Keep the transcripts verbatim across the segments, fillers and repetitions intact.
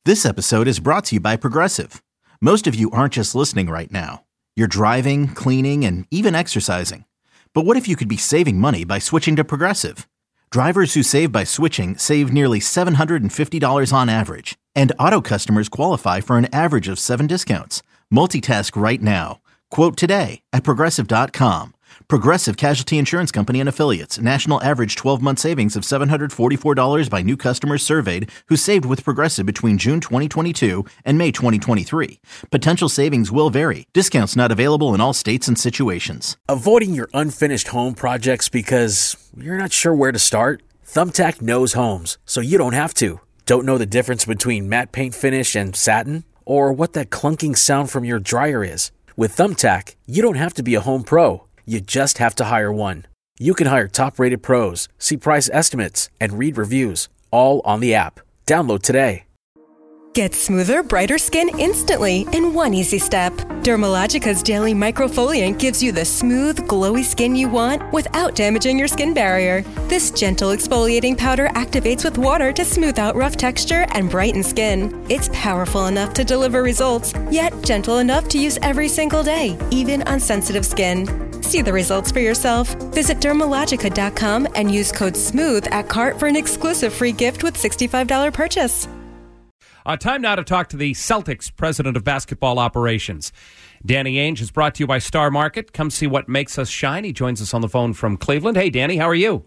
This episode is brought to you by Progressive. Most of you aren't just listening right now. You're driving, cleaning, and even exercising. But what if you could be saving money by switching to Progressive? Drivers who save by switching save nearly seven hundred fifty dollars on average. And auto customers qualify for an average of seven discounts. Multitask right now. Quote today at Progressive dot com. Progressive Casualty Insurance Company and Affiliates. National average twelve-month savings of seven hundred forty-four dollars by new customers surveyed who saved with Progressive between June twenty twenty-two and May twenty twenty-three. Potential savings will vary. Discounts not available in all states and situations. Avoiding your unfinished home projects because you're not sure where to start? Thumbtack knows homes, so you don't have to. Don't know the difference between matte paint finish and satin? Or what that clunking sound from your dryer is? With Thumbtack, you don't have to be a home pro. You just have to hire one. You can hire top-rated pros, see price estimates, and read reviews, all on the app. Download today. Get smoother, brighter skin instantly in one easy step. Dermalogica's Daily Microfoliant gives you the smooth, glowy skin you want without damaging your skin barrier. This gentle exfoliating powder activates with water to smooth out rough texture and brighten skin. It's powerful enough to deliver results, yet gentle enough to use every single day, even on sensitive skin. See the results for yourself. Visit Dermalogica dot com and use code SMOOTH at cart for an exclusive free gift with sixty-five dollars purchase. Uh, time now to talk to the Celtics president of basketball operations. Danny Ainge is brought to you by Star Market. Come see what makes us shine. He joins us on the phone from Cleveland. Hey, Danny, how are you?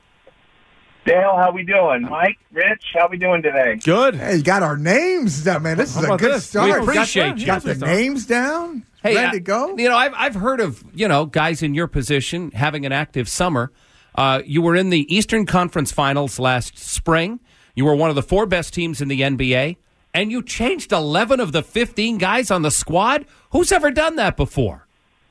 Dale, how we doing? Mike, Rich, how we doing today? Good. Hey, you got our names down, man. This is How a about good this? start. We appreciate you. you. Got the names down? Hey, Ready uh, to go? You know, I've I've heard of, you know, guys in your position having an active summer. Uh, you were in the Eastern Conference Finals last spring. You were one of the four best teams in the N B A. And you changed eleven of the fifteen guys on the squad? Who's ever done that before?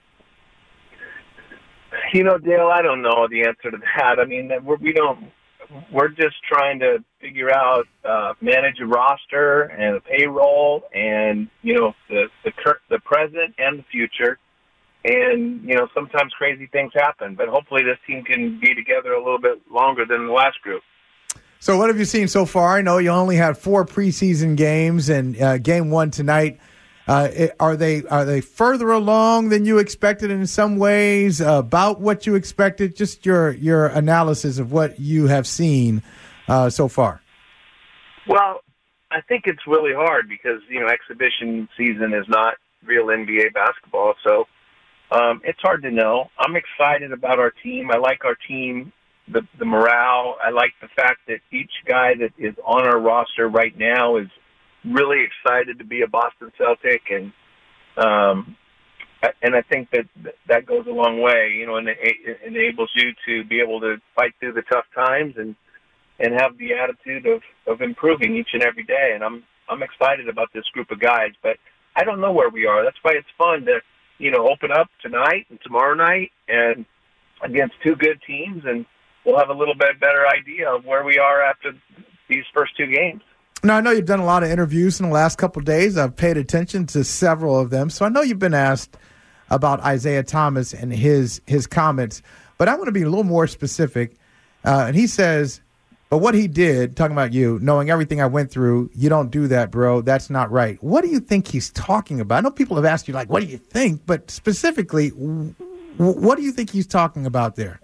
You know, Dale, I don't know the answer to that. I mean, we're, we don't. We're just trying to figure out, uh, manage a roster and a payroll, and you know, the the cur- the present and the future. And you know, sometimes crazy things happen, but hopefully, this team can be together a little bit longer than the last group. So what have you seen so far? I know you only had four preseason games, and uh, game one tonight. Uh, are they are they further along than you expected in some ways? Uh, about what you expected? Just your your analysis of what you have seen uh, so far. Well, I think it's really hard because you know exhibition season is not real N B A basketball, so um, it's hard to know. I'm excited about our team. I like our team. The, the morale. I like the fact that each guy that is on our roster right now is really excited to be a Boston Celtic, and um, and I think that that goes a long way, you know, and it enables you to be able to fight through the tough times and and have the attitude of, of improving each and every day. And I'm I'm excited about this group of guys, but I don't know where we are. That's why it's fun to you know open up tonight and tomorrow night and against two good teams, and we'll have a little bit better idea of where we are after these first two games. Now, I know you've done a lot of interviews in the last couple of days. I've paid attention to several of them. So I know you've been asked about Isaiah Thomas and his his comments. But I want to be a little more specific. Uh, and he says, but what he did, talking about you, knowing everything I went through, you don't do that, bro. That's not right. What do you think he's talking about? I know people have asked you, like, what do you think? But specifically, w- what do you think he's talking about there?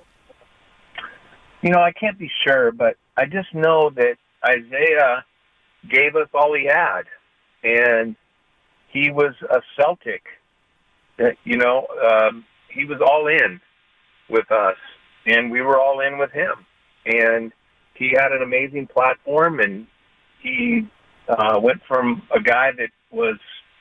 You know, I can't be sure, but I just know that Isaiah gave us all he had, and he was a Celtic. You know, um, he was all in with us, and we were all in with him. And he had an amazing platform, and he uh, went from a guy that was,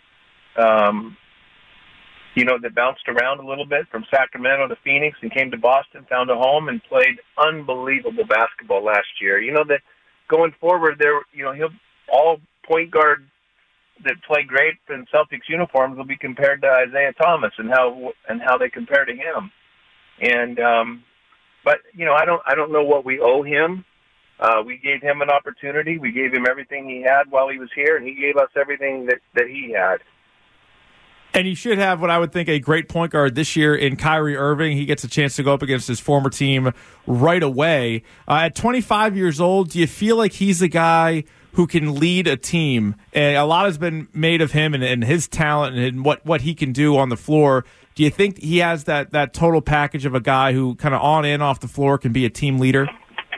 um, you know, that bounced around a little bit from Sacramento to Phoenix and came to Boston, found a home, and played unbelievable basketball last year. You know, that going forward, there, you know, he'll all point guard that play great in Celtics uniforms will be compared to Isaiah Thomas and how and how they compare to him. And um, but you know, I don't I don't know what we owe him. Uh, we gave him an opportunity. We gave him everything he had while he was here, and he gave us everything that, that he had. And he should have what I would think a great point guard this year in Kyrie Irving. He gets a chance to go up against his former team right away. Uh, at twenty-five years old, do you feel like he's a guy who can lead a team. And a lot has been made of him and, and his talent and what, what he can do on the floor. Do you think he has that, that total package of a guy who kind of on and off the floor can be a team leader?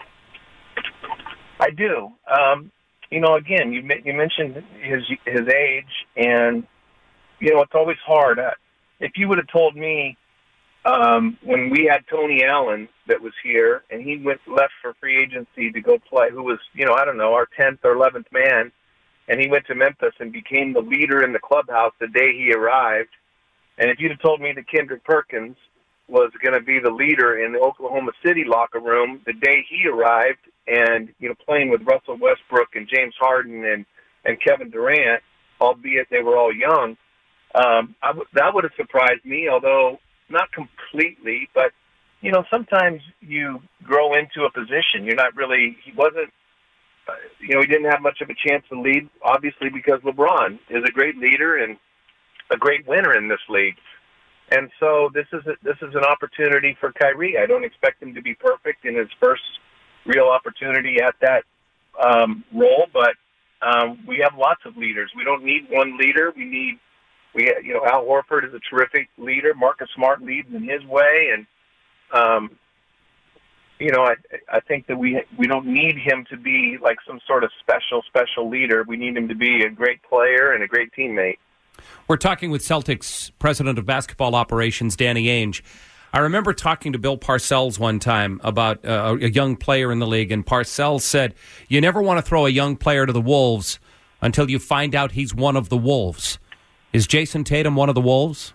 I do. Um, you know, again, you you mentioned his his age, and you know it's always hard. Uh, if you would have told me um, when we had Tony Allen that was here, and he went left for free agency to go play, who was you know I don't know our tenth or eleventh man, and he went to Memphis and became the leader in the clubhouse the day he arrived. And if you'd have told me that Kendrick Perkins was going to be the leader in the Oklahoma City locker room the day he arrived, and you know playing with Russell Westbrook and James Harden and, and Kevin Durant, albeit they were all young, um, I w- that would have surprised me, although not completely. But you know sometimes you grow into a position. You're not really. He wasn't. Uh, you know he didn't have much of a chance to lead, obviously because LeBron is a great leader and a great winner in this league. And so this is a, this is an opportunity for Kyrie. I don't expect him to be perfect in his first real opportunity at that um, role, but um, we have lots of leaders. We don't need one leader. We need we you know Al Horford is a terrific leader. Marcus Smart leads in his way, and um, you know I I think that we we don't need him to be like some sort of special special leader. We need him to be a great player and a great teammate. We're talking with Celtics president of basketball operations, Danny Ainge. I remember talking to Bill Parcells one time about uh, a young player in the league, and Parcells said, you never want to throw a young player to the Wolves until you find out he's one of the Wolves. Is Jason Tatum one of the Wolves?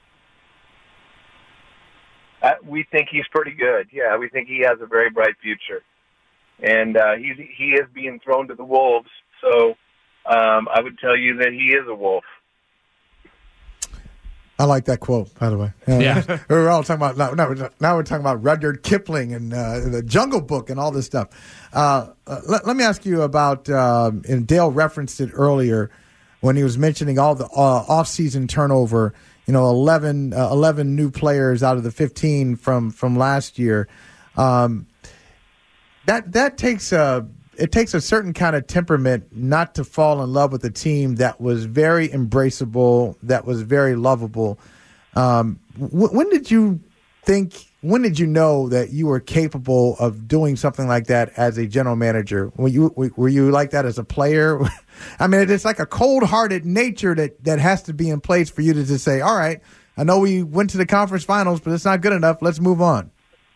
Uh, we think he's pretty good. Yeah, we think he has a very bright future. And uh, he's, he is being thrown to the Wolves, so um, I would tell you that he is a Wolf. I like that quote, by the way. Uh, yeah. We're all talking about, now, now, we're, now we're talking about Rudyard Kipling and uh, the Jungle Book and all this stuff. Uh, uh, let, let me ask you about, um, and Dale referenced it earlier when he was mentioning all the uh, off-season turnover, you know, eleven, uh, eleven new players out of the fifteen from, from last year. Um, that that takes a... It takes a certain kind of temperament not to fall in love with a team that was very embraceable, that was very lovable. Um, w- when did you think, when did you know that you were capable of doing something like that as a general manager? Were you, were you like that as a player? I mean, it's like a cold-hearted nature that, that has to be in place for you to just say, all right, I know we went to the conference finals, but it's not good enough. Let's move on.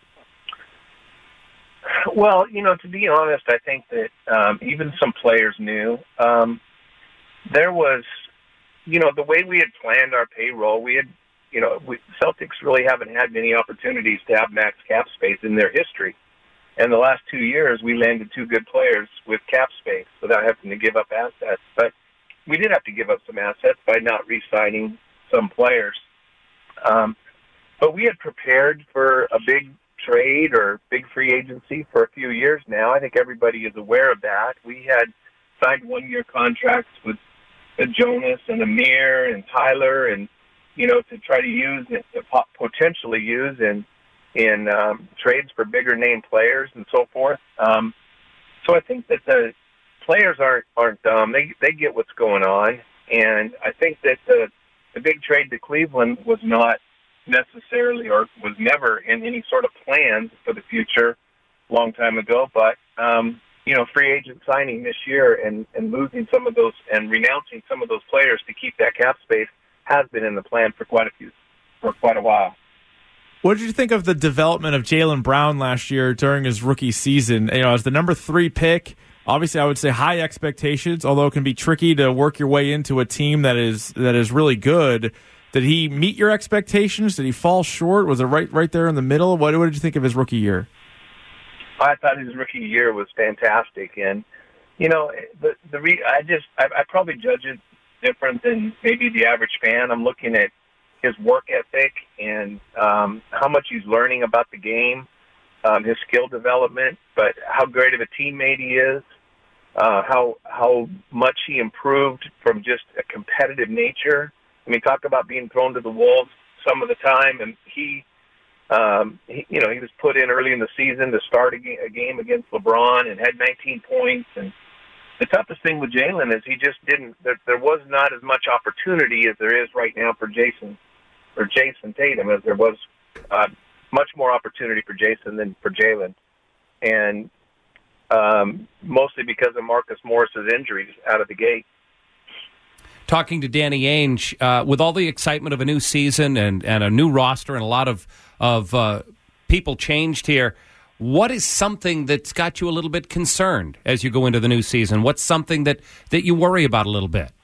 Well, you know, to be honest, I think that um, even some players knew. Um, there was, you know, the way we had planned our payroll, we had, you know, we, Celtics really haven't had many opportunities to have max cap space in their history. And the last two years, we landed two good players with cap space without having to give up assets. But we did have to give up some assets by not re-signing some players. Um, but we had prepared for a big trade or big free agency for a few years now. I think everybody is aware of that. We had signed one-year contracts with uh, Jonas and Amir and Tyler, and you know to try to use it, to potentially use in in um, trades for bigger name players and so forth. Um, so I think that the players aren't aren't dumb. They they get what's going on, and I think that the the big trade to Cleveland was not necessarily or was never in any sort of plans for the future a long time ago. But, um, you know, free agent signing this year and, and losing some of those and renouncing some of those players to keep that cap space has been in the plan for quite a few, for quite a while. What did you think of the development of Jaylen Brown last year during his rookie season? You know, as the number three pick, obviously I would say high expectations, although it can be tricky to work your way into a team that is that is really good. Did he meet your expectations? Did he fall short? Was it right right there in the middle? What, what did you think of his rookie year? I thought his rookie year was fantastic, and you know, the the re- I just I, I probably judge it different than maybe the average fan. I'm looking at his work ethic and um, how much he's learning about the game, um, his skill development, but how great of a teammate he is, uh, how how much he improved from just a competitive nature. I mean, talk about being thrown to the wolves some of the time, and he, um, he, you know, he was put in early in the season to start a, ga- a game against LeBron and had nineteen points, and the toughest thing with Jalen is he just didn't. There, there was not as much opportunity as there is right now for Jason or Jason Tatum, as there was uh, much more opportunity for Jason than for Jalen, and um, mostly because of Marcus Morris's injuries out of the gate. Talking to Danny Ainge, uh, with all the excitement of a new season and, and a new roster and a lot of of uh, people changed here, what is something that's got you a little bit concerned as you go into the new season? What's something that, that you worry about a little bit?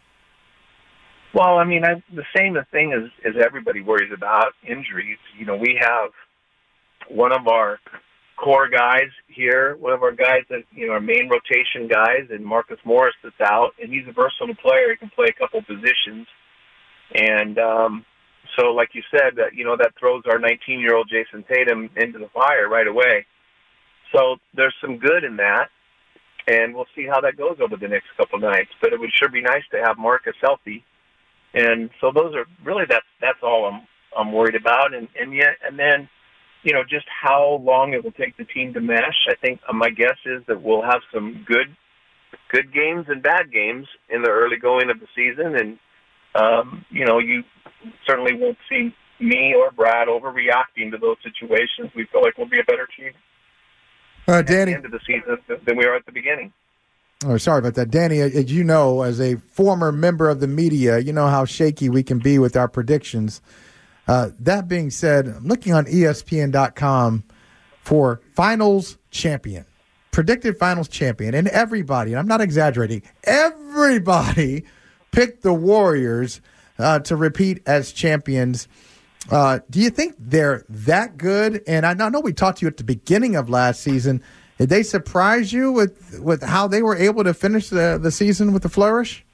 Well, I mean, I, the same thing as, as everybody worries about, injuries. You know, we have one of our core guys here, one of our guys that, you know, our main rotation guys, and Marcus Morris that's out, and he's a versatile player. He can play a couple positions. And um, so, like you said, that you know, that throws our nineteen-year-old Jason Tatum into the fire right away. So there's some good in that, and we'll see how that goes over the next couple nights. But it would sure be nice to have Marcus healthy. And so those are really, that's that's all I'm I'm worried about. And, and yet, and then, you know, just how long it will take the team to mesh. I think uh, my guess is that we'll have some good, good games and bad games in the early going of the season, and um, you know, you certainly won't see me or Brad overreacting to those situations. We feel like we'll be a better team uh, at Danny, the end of the season than we are at the beginning. Oh, sorry about that, Danny. As you know, as a former member of the media, you know how shaky we can be with our predictions. Uh, that being said, I'm looking on E S P N dot com for finals champion, predicted finals champion, and everybody, and I'm not exaggerating, everybody picked the Warriors uh, to repeat as champions. Uh, do you think they're that good? And I know we talked to you at the beginning of last season. Did they surprise you with, with how they were able to finish the, the season with the flourish?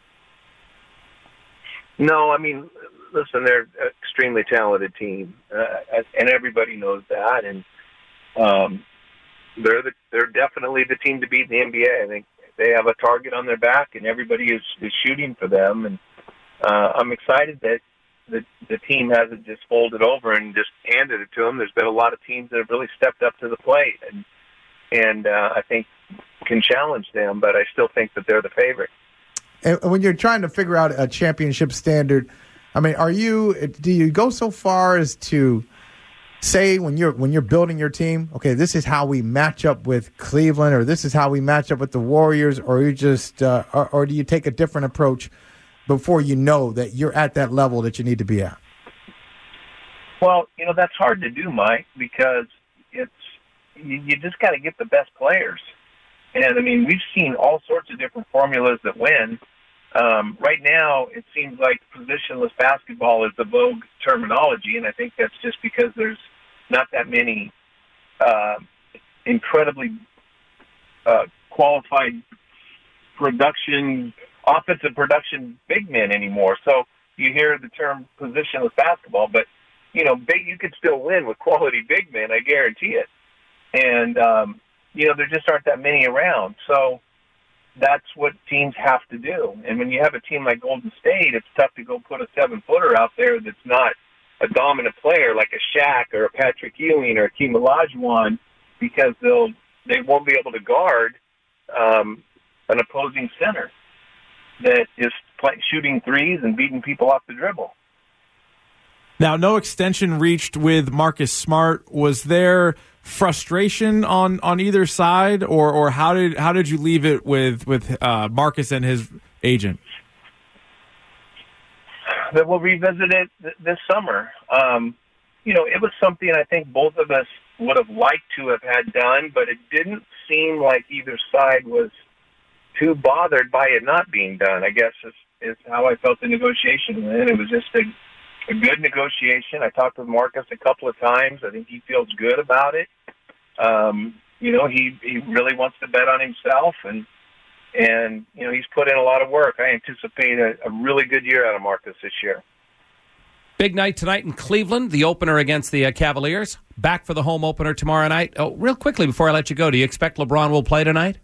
No, I mean, listen, they're an extremely talented team, uh, and everybody knows that. And um, they're the, they're definitely the team to beat in the N B A. I think they have a target on their back, and everybody is, is shooting for them. And uh, I'm excited that the, the team hasn't just folded over and just handed it to them. There's been a lot of teams that have really stepped up to the plate, and and uh, I think can challenge them. But I still think that they're the favorite. And when you're trying to figure out a championship standard, I mean, are you? Do you go so far as to say when you're when you're building your team, okay, this is how we match up with Cleveland, or this is how we match up with the Warriors, or you just, uh, or, or do you take a different approach before you know that you're at that level that you need to be at? Well, you know, that's hard to do, Mike, because it's you, you just got to get the best players. And, I mean, we've seen all sorts of different formulas that win. Um, right now, it seems like positionless basketball is the vogue terminology, and I think that's just because there's not that many uh, incredibly uh, qualified production, offensive production big men anymore. So you hear the term positionless basketball, but, you know, big, you could still win with quality big men, I guarantee it. And, um, you know, there just aren't that many around. So that's what teams have to do. And when you have a team like Golden State, it's tough to go put a seven-footer out there that's not a dominant player like a Shaq or a Patrick Ewing or a Hakeem Olajuwon, because they'll they won't be able to guard um, an opposing center that is play, shooting threes and beating people off the dribble. Now, no extension reached with Marcus Smart. Was there frustration on, on either side, or, or how did how did you leave it with with uh, Marcus and his agent? That we'll revisit it th- this summer. Um, you know, it was something I think both of us would have liked to have had done, but it didn't seem like either side was too bothered by it not being done, I guess is, is how I felt the negotiation went. It was just a A good negotiation. I talked with Marcus a couple of times. I think he feels good about it. Um, you know, he, he really wants to bet on himself, and and you know, he's put in a lot of work. I anticipate a, a really good year out of Marcus this year. Big night tonight in Cleveland, the opener against the uh, Cavaliers. Back for the home opener tomorrow night. Oh, real quickly before I let you go, do you expect LeBron will play tonight?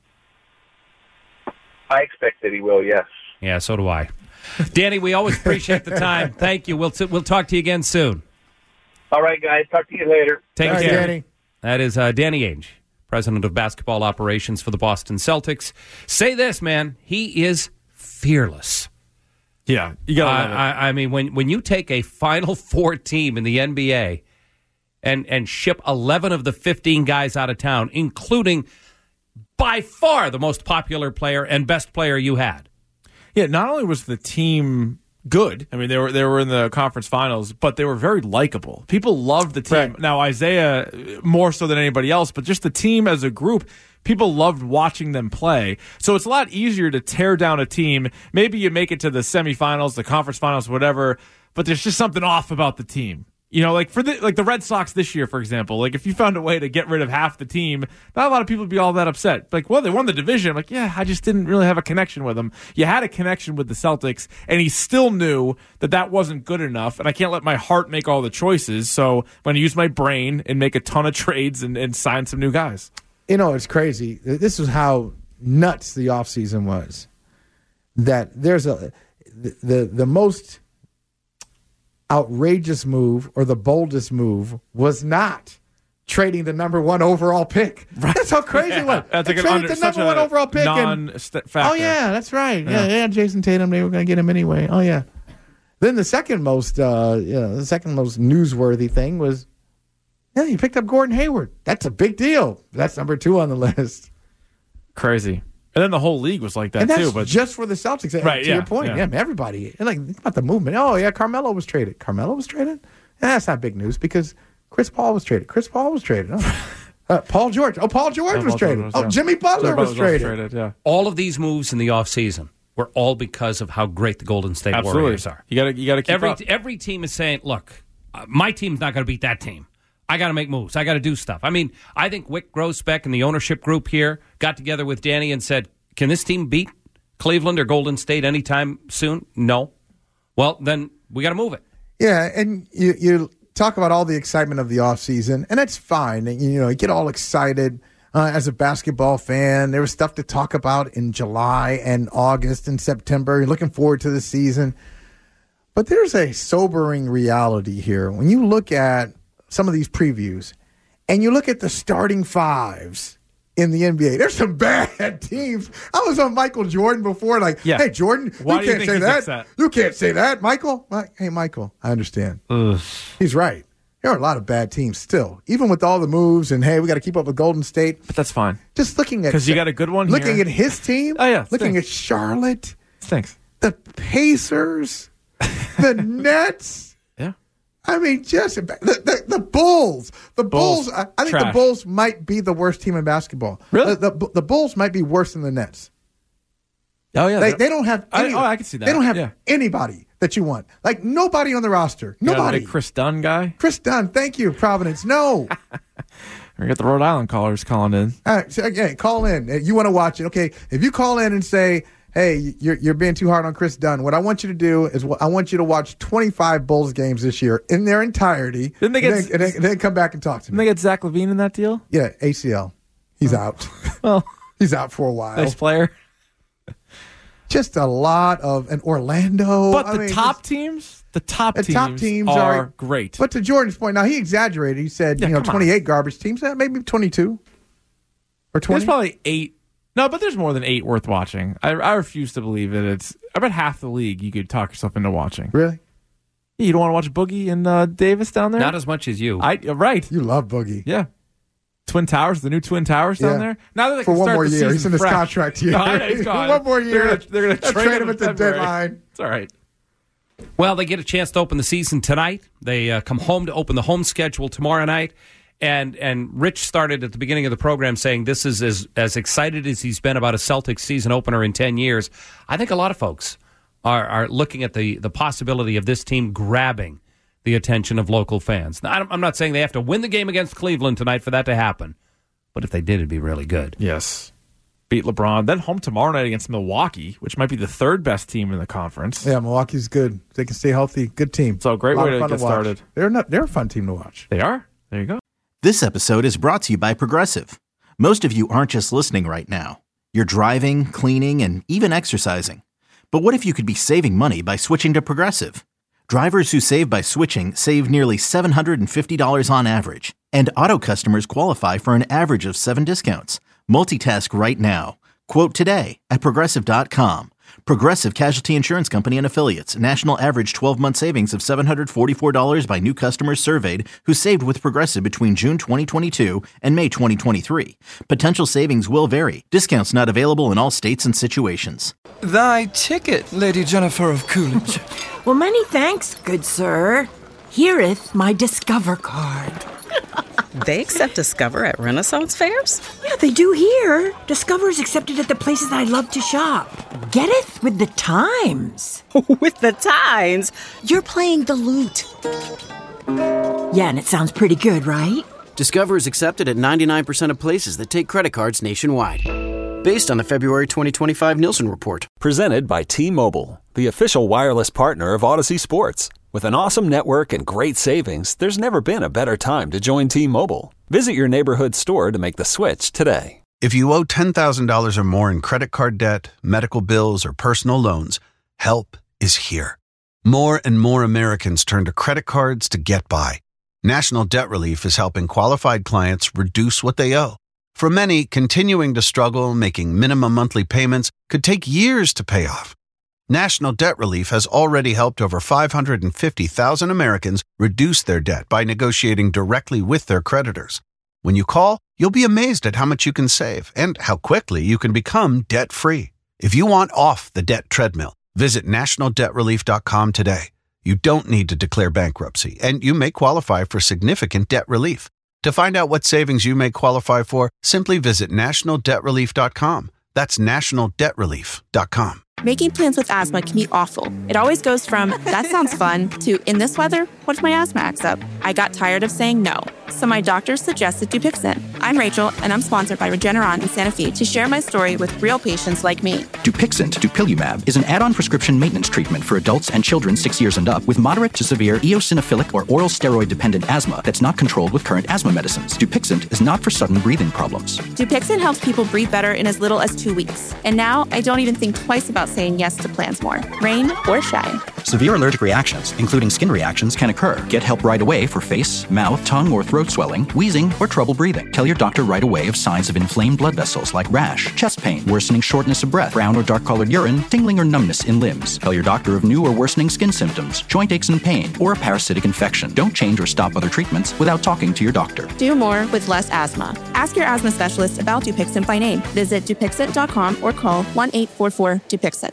I expect that he will, yes. Yeah, so do I. Danny, we always appreciate the time. Thank you. We'll t- we'll talk to you again soon. All right, guys. Talk to you later. Take All right, care. Danny. That is uh, Danny Ainge. president of basketball operations for the Boston Celtics. Say this, man, he is fearless. Yeah, you got. I, I, I mean, when when you take a Final Four team in the N B A and and ship eleven of the fifteen guys out of town, including by far the most popular player and best player you had. Yeah, not only was the team good, I mean, they were they were in the conference finals, but they were very likable. People loved the team. Right. Now, Isaiah, more so than anybody else, but just the team as a group, people loved watching them play. So it's a lot easier to tear down a team. Maybe you make it to the semifinals, the conference finals, whatever, but there's just something off about the team. You know, like for the like the Red Sox this year, for example, like if you found a way to get rid of half the team, not a lot of people would be all that upset. Like, well, they won the division. I'm like, yeah, I just didn't really have a connection with them. You had a connection with the Celtics, and he still knew that that wasn't good enough, and I can't let my heart make all the choices, so I'm going to use my brain and make a ton of trades and, and sign some new guys. You know, it's crazy. This is how nuts the offseason was. That there's a the the, the most outrageous move or the boldest move was not trading the number one overall pick. Right. That's how crazy yeah. it was. That's they like traded under, the number one overall pick. Non-factor. Oh, yeah, that's right. Yeah, yeah, yeah Jason Tatum, they were going to get him anyway. Oh, yeah. Then the second most, uh, you know, the second most newsworthy thing was, yeah, you picked up Gordon Hayward. That's a big deal. That's number two on the list. Crazy. And then the whole league was like that, and that's too. But just for the Celtics. Right, to yeah, your point. Yeah. yeah, everybody. And like, think about the movement. Oh, yeah, Carmelo was traded. Carmelo was traded? Yeah, that's not big news because Chris Paul was traded. Chris Paul was traded. Oh. uh, Paul George. Oh, Paul George oh, was Paul traded. George was, oh, yeah. Jimmy Butler Jimmy was, was traded. traded yeah. All of these moves in the offseason were all because of how great the Golden State Absolutely. Warriors are. You got you to keep every, up. Every team is saying, look, uh, my team's not going to beat that team. I got to make moves. I got to do stuff. I mean, I think Wick Grousbeck and the ownership group here got together with Danny and said, can this team beat Cleveland or Golden State anytime soon? No. Well, then we got to move it. Yeah, and you you talk about all the excitement of the offseason, and that's fine. And, you know, you get all excited uh, as a basketball fan. There was stuff to talk about in July and August and September. You're looking forward to the season. But there's a sobering reality here. When you look at some of these previews and you look at the starting fives in the N B A, there's some bad teams. I was on Michael Jordan before, like, yeah. hey, Jordan, Why you do you can't think say he's that. upset? You can't say that, Michael. Like, hey, Michael, I understand. Ugh. He's right. There are a lot of bad teams still, even with all the moves and, hey, we got to keep up with Golden State. But that's fine. Just looking at because you got a good one Looking here. at his team. Oh, yeah. Looking Stinks. at Charlotte. Stinks. The Pacers. The Nets. I mean, just the, the, the Bulls. The Bulls, Bulls I, I think trash. the Bulls might be the worst team in basketball. Really? The, the, the Bulls might be worse than the Nets. Oh, yeah. They, they don't have any, I, oh, I can see that. They don't have yeah. anybody that you want. Like, nobody on the roster. You Nobody. Got a Chris Dunn guy? Chris Dunn. Thank you, Providence. No. We got the Rhode Island callers calling in. All right. So, okay, call in. You want to watch it. Okay. If you call in and say, hey, you're you're being too hard on Chris Dunn. What I want you to do is I want you to watch twenty-five Bulls games this year in their entirety. Didn't they get, and, then, and, then, and then come back and talk to me. Didn't they get Zach LaVine in that deal? Yeah, A C L. He's oh. out. Well, he's out for a while. Nice player. Just a lot of an Orlando. But I the mean, top teams, the top the teams, top teams are, are great. But to Jordan's point, now he exaggerated. He said, yeah, you know, twenty-eight on. Garbage teams. That maybe twenty-two or twenty. There's probably eight. No, but there's more than eight worth watching. I, I refuse to believe that it's about half the league you could talk yourself into watching. Really? You don't want to watch Boogie and uh, Davis down there? Not as much as you. I right. You love Boogie. Yeah. Twin Towers, the new Twin Towers down yeah. there. Now that they for can one start more the year, he's in his fresh. contract here. No, he's gone. One more year. They're going to trade, trade him him at the February. deadline. It's all right. Well, they get a chance to open the season tonight. They uh, come home to open the home schedule tomorrow night. And and Rich started at the beginning of the program saying this is as, as excited as he's been about a Celtics season opener in ten years. I think a lot of folks are, are looking at the, the possibility of this team grabbing the attention of local fans. Now, I'm not saying they have to win the game against Cleveland tonight for that to happen. But if they did, it'd be really good. Yes. Beat LeBron. Then home tomorrow night against Milwaukee, which might be the third best team in the conference. Yeah, Milwaukee's good. They can stay healthy. Good team. So, great way to get to started. They're not. They're a fun team to watch. They are? There you go. This episode is brought to you by Progressive. Most of you aren't just listening right now. You're driving, cleaning, and even exercising. But what if you could be saving money by switching to Progressive? Drivers who save by switching save nearly seven hundred fifty dollars on average. And auto customers qualify for an average of seven discounts. Multitask right now. Quote today at Progressive dot com. Progressive Casualty Insurance Company and Affiliates. National average twelve-month savings of seven hundred forty-four dollars by new customers surveyed who saved with Progressive between June twenty twenty-two and May twenty twenty-three. Potential savings will vary. Discounts not available in all states and situations. Thy ticket, Lady Jennifer of Coolidge. Well, many thanks, good sir. Hereeth my Discover card. They accept Discover at Renaissance fairs? Yeah, they do here. Discover's accepted at the places I love to shop. Getteth with the times. With the times? You're playing the lute. Yeah, and it sounds pretty good, right? Discover is accepted at ninety-nine percent of places that take credit cards nationwide. Based on the February twenty twenty-five Nielsen report. Presented by T-Mobile, the official wireless partner of Odyssey Sports. With an awesome network and great savings, there's never been a better time to join T-Mobile. Visit your neighborhood store to make the switch today. If you owe ten thousand dollars or more in credit card debt, medical bills, or personal loans, help is here. More and more Americans turn to credit cards to get by. National Debt Relief is helping qualified clients reduce what they owe. For many, continuing to struggle making minimum monthly payments could take years to pay off. National Debt Relief has already helped over five hundred fifty thousand Americans reduce their debt by negotiating directly with their creditors. When you call, you'll be amazed at how much you can save and how quickly you can become debt-free. If you want off the debt treadmill, visit national debt relief dot com today. You don't need to declare bankruptcy, and you may qualify for significant debt relief. To find out what savings you may qualify for, simply visit national debt relief dot com. That's national debt relief dot com. Making plans with asthma can be awful. It always goes from, that sounds fun, to, in this weather, what if my asthma acts up? I got tired of saying no, so my doctor suggested Dupixent. I'm Rachel, and I'm sponsored by Regeneron and Sanofi to share my story with real patients like me. Dupixent, dupilumab, is an add-on prescription maintenance treatment for adults and children six years and up with moderate to severe eosinophilic or oral steroid-dependent asthma that's not controlled with current asthma medicines. Dupixent is not for sudden breathing problems. Dupixent helps people breathe better in as little as two weeks. And now I don't even think twice about saying yes to plans more, rain or shine. Severe allergic reactions, including skin reactions, can occur. Get help right away for face, mouth, tongue, or throat swelling, wheezing, or trouble breathing. Tell your doctor right away of signs of inflamed blood vessels like rash, chest pain, worsening shortness of breath, brown or dark-colored urine, tingling or numbness in limbs. Tell your doctor of new or worsening skin symptoms, joint aches and pain, or a parasitic infection. Don't change or stop other treatments without talking to your doctor. Do more with less asthma. Ask your asthma specialist about Dupixent by name. Visit Dupixent dot com or call one eight four four Dupixent.